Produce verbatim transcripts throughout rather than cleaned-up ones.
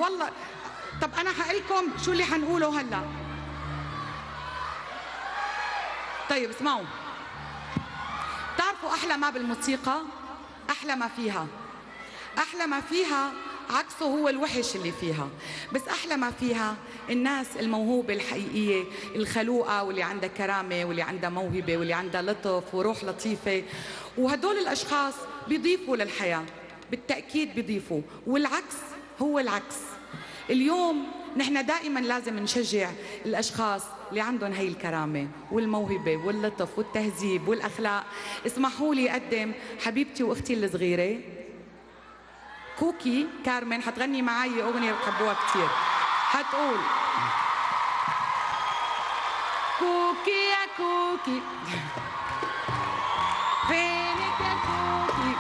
والله. طب أنا حقلكم شو اللي حنقوله هلا. طيب اسمعوا، بتعرفوا أحلى ما بالموسيقى؟ أحلى ما فيها، أحلى ما فيها عكسه هو الوحش اللي فيها، بس أحلى ما فيها الناس الموهوبة الحقيقية الخلوقة، واللي عندها كرامة، واللي عندها موهبة، واللي عندها لطف وروح لطيفة، وهدول الأشخاص بيضيفوا للحياة، بالتأكيد بيضيفوا، والعكس هو العكس. اليوم نحن دائما لازم نشجع الأشخاص اللي عندهم هي الكرامة والموهبة واللطف والتهذيب والأخلاق. اسمحوا لي أقدم حبيبتي وأختي الصغيرة كوكي كارمن، حتغني معي أغنية بتحبوها كتير، حتقول كوكي يا كوكي فينك يا كوكي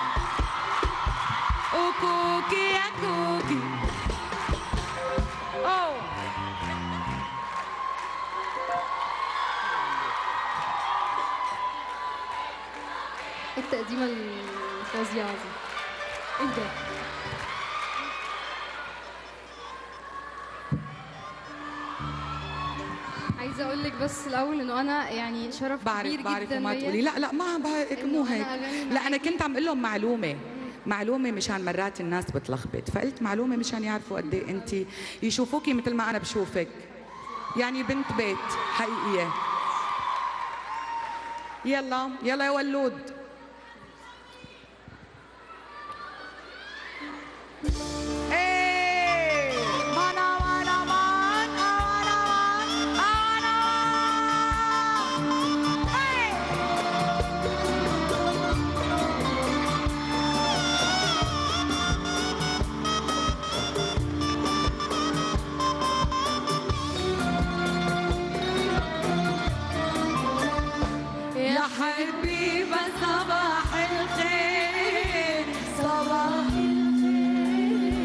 وكوكي يا كوكي. أوه التقديمة الفظيعة دي ايه ده؟ عايزة اقول لك بس الاول انه انا يعني شرف بعرف كبير بعرف جدا وما ليا تقولي لا لا ما هيك مو هيك. لا انا كنت عم اقول لهم معلومه معلومه مشان مرات الناس بتلخبط، فقلت معلومه مشان يعرفوا قد ايه انت يشوفوكي مثل ما انا بشوفك، يعني بنت بيت حقيقيه. يلا يلا يا ولود. يا حبيبة صباح الخير صباح الخير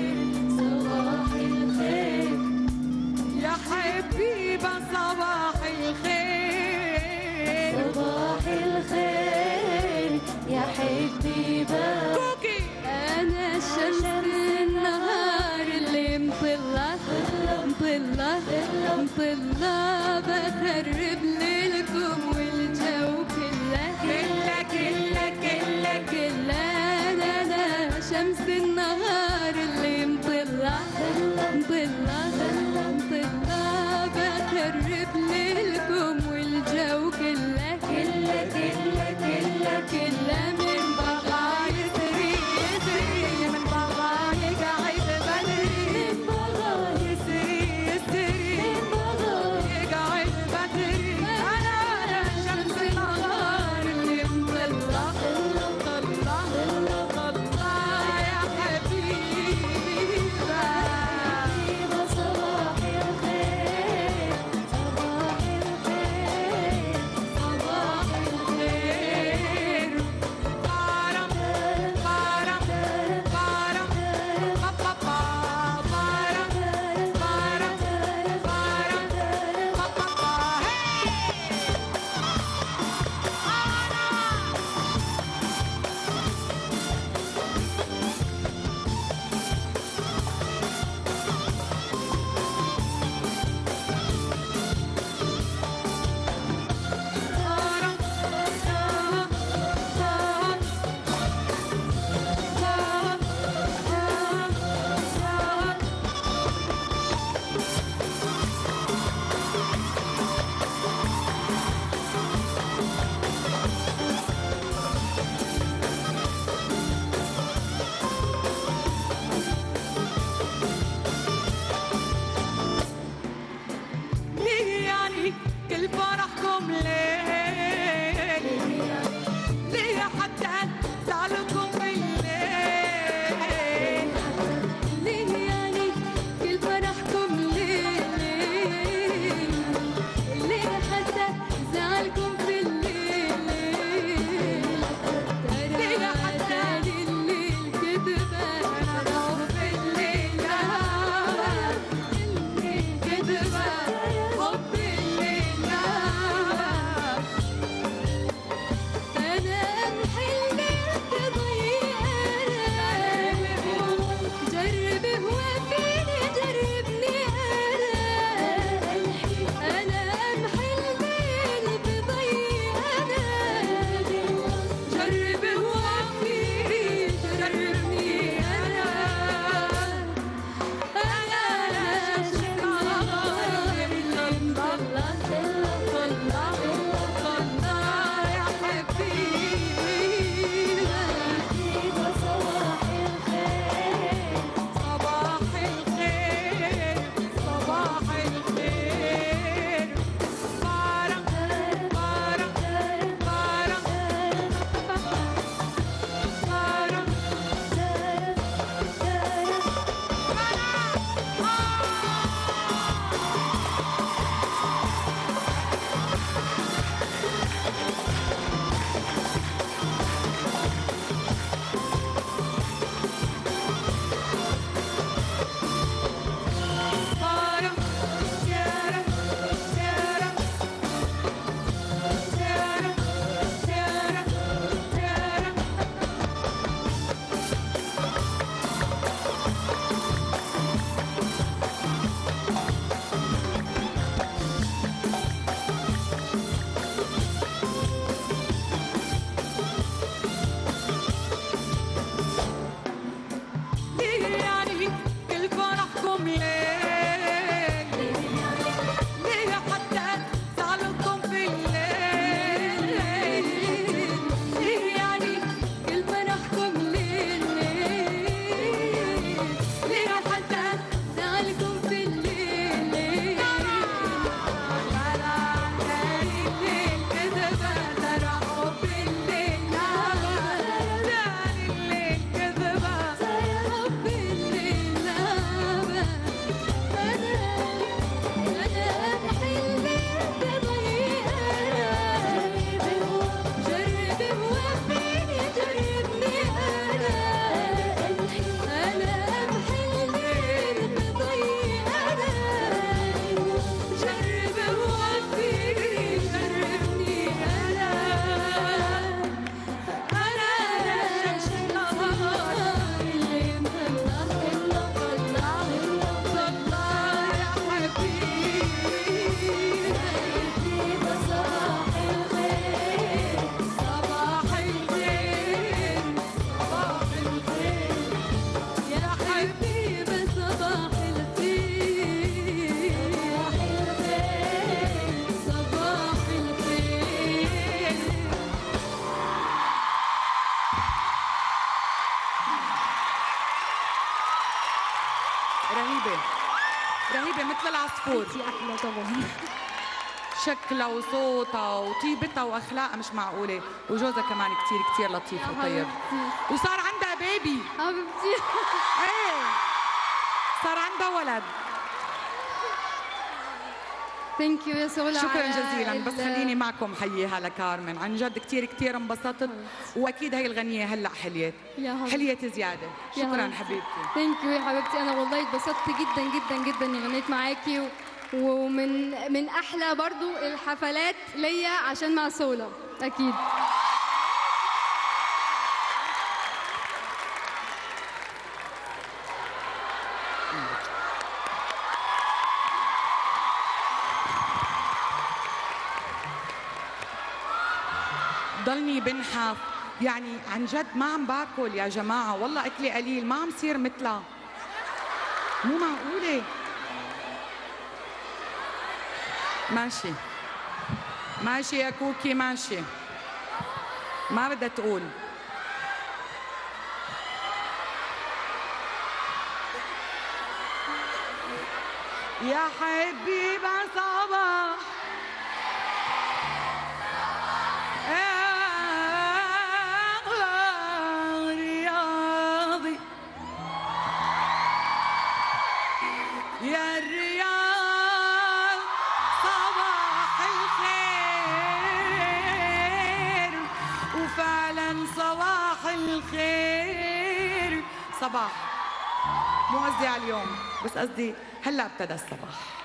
رهيبة رهيبة مثل العصفور. انتي احلى طبعا. شكلها وصوتها وطيبتها واخلاقها مش معقولة، وجوزها كمان كتير كتير لطيف يا وطيب، حبيبتي. وصار عندها بيبي. حبيبتي. ايه صار عندها ولد. ثانك يو يا سولا. شكرا جزيلا. بس خليني معكم حييها لكارمن، عن جد كتير كتير انبسطت، واكيد هي الغنية هلا حليت حليت زيادة. شكرا حبيبتي. ثانك يو يا حبيبتي. انا والله اتبسطت جدا جدا جدا اني غنيت معاكي، و... ومن من احلى برضو الحفلات ليا عشان مع سولا اكيد. ضلني بنحف يعني عن جد، ما عم باكل يا جماعة، والله أكلي قليل، ما عم صير مثلها، مو معقولة. ماشي ماشي يا كوكي ماشي، ما بدها تقول. يا حبيبة صباح رياضي، يا الرياض صباح الخير، وفعلا صباح الخير. صباح مو قصدي على اليوم، بس قصدي هلا ابتدى الصباح.